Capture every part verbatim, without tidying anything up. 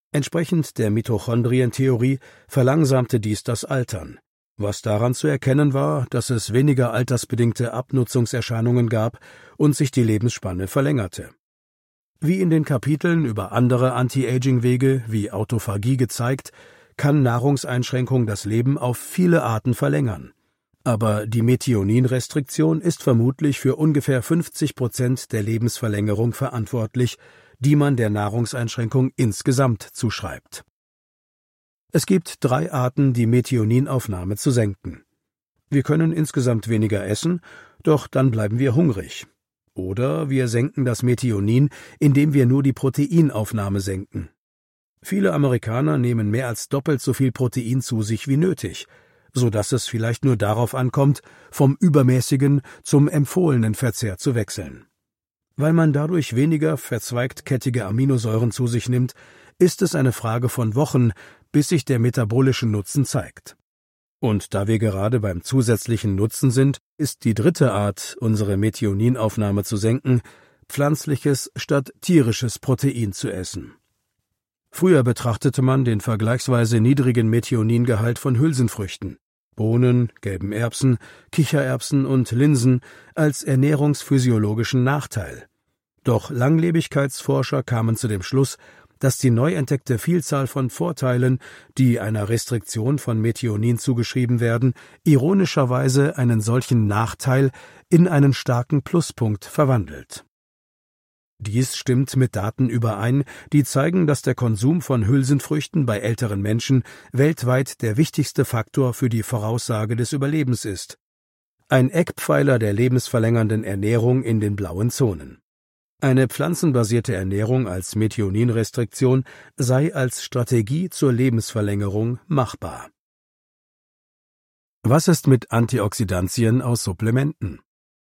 Entsprechend der Mitochondrientheorie verlangsamte dies das Altern, was daran zu erkennen war, dass es weniger altersbedingte Abnutzungserscheinungen gab und sich die Lebensspanne verlängerte. Wie in den Kapiteln über andere Anti-Aging-Wege wie Autophagie gezeigt, kann Nahrungseinschränkung das Leben auf viele Arten verlängern. Aber die Methioninrestriktion ist vermutlich für ungefähr fünfzig Prozent der Lebensverlängerung verantwortlich, die man der Nahrungseinschränkung insgesamt zuschreibt. Es gibt drei Arten, die Methioninaufnahme zu senken. Wir können insgesamt weniger essen, doch dann bleiben wir hungrig. Oder wir senken das Methionin, indem wir nur die Proteinaufnahme senken. Viele Amerikaner nehmen mehr als doppelt so viel Protein zu sich wie nötig, so dass es vielleicht nur darauf ankommt, vom übermäßigen zum empfohlenen Verzehr zu wechseln. Weil man dadurch weniger verzweigtkettige Aminosäuren zu sich nimmt, ist es eine Frage von Wochen, bis sich der metabolische Nutzen zeigt. Und da wir gerade beim zusätzlichen Nutzen sind, ist die dritte Art, unsere Methioninaufnahme zu senken, pflanzliches statt tierisches Protein zu essen. Früher betrachtete man den vergleichsweise niedrigen Methioningehalt von Hülsenfrüchten, Bohnen, gelben Erbsen, Kichererbsen und Linsen als ernährungsphysiologischen Nachteil. Doch Langlebigkeitsforscher kamen zu dem Schluss, dass die neu entdeckte Vielzahl von Vorteilen, die einer Restriktion von Methionin zugeschrieben werden, ironischerweise einen solchen Nachteil in einen starken Pluspunkt verwandelt. Dies stimmt mit Daten überein, die zeigen, dass der Konsum von Hülsenfrüchten bei älteren Menschen weltweit der wichtigste Faktor für die Voraussage des Überlebens ist. Ein Eckpfeiler der lebensverlängernden Ernährung in den blauen Zonen. Eine pflanzenbasierte Ernährung als Methioninrestriktion sei als Strategie zur Lebensverlängerung machbar. Was ist mit Antioxidantien aus Supplementen?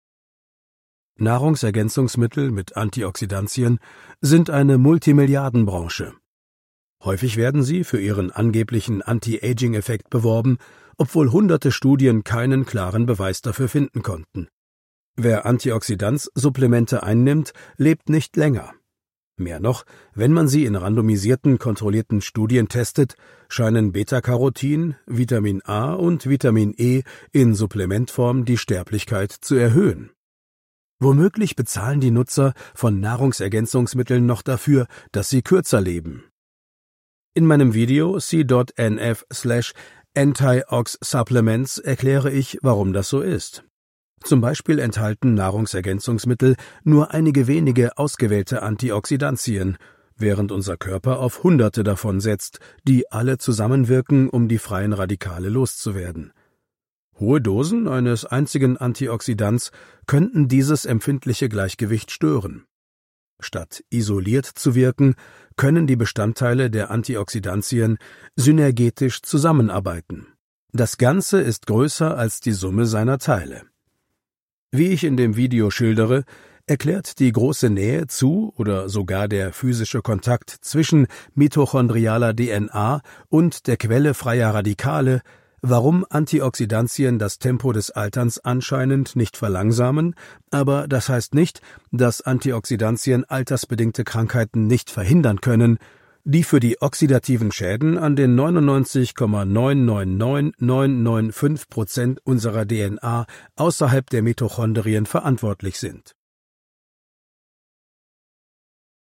Nahrungsergänzungsmittel mit Antioxidantien sind eine Multimilliardenbranche. Häufig werden sie für ihren angeblichen Anti-Aging-Effekt beworben, obwohl hunderte Studien keinen klaren Beweis dafür finden konnten. Wer Antioxidanzsupplemente einnimmt, lebt nicht länger. Mehr noch, wenn man sie in randomisierten, kontrollierten Studien testet, scheinen Beta-Carotin, Vitamin A und Vitamin E in Supplementform die Sterblichkeit zu erhöhen. Womöglich bezahlen die Nutzer von Nahrungsergänzungsmitteln noch dafür, dass sie kürzer leben. In meinem Video c n f slash antiox supplements erkläre ich, warum das so ist. Zum Beispiel enthalten Nahrungsergänzungsmittel nur einige wenige ausgewählte Antioxidantien, während unser Körper auf Hunderte davon setzt, die alle zusammenwirken, um die freien Radikale loszuwerden. Hohe Dosen eines einzigen Antioxidants könnten dieses empfindliche Gleichgewicht stören. Statt isoliert zu wirken, können die Bestandteile der Antioxidantien synergetisch zusammenarbeiten. Das Ganze ist größer als die Summe seiner Teile. Wie ich in dem Video schildere, erklärt die große Nähe zu oder sogar der physische Kontakt zwischen mitochondrialer D N A und der Quelle freier Radikale, warum Antioxidantien das Tempo des Alterns anscheinend nicht verlangsamen, aber das heißt nicht, dass Antioxidantien altersbedingte Krankheiten nicht verhindern können, die für die oxidativen Schäden an den neunundneunzig Komma neun neun neun neun neun fünf Prozent unserer D N A außerhalb der Mitochondrien verantwortlich sind.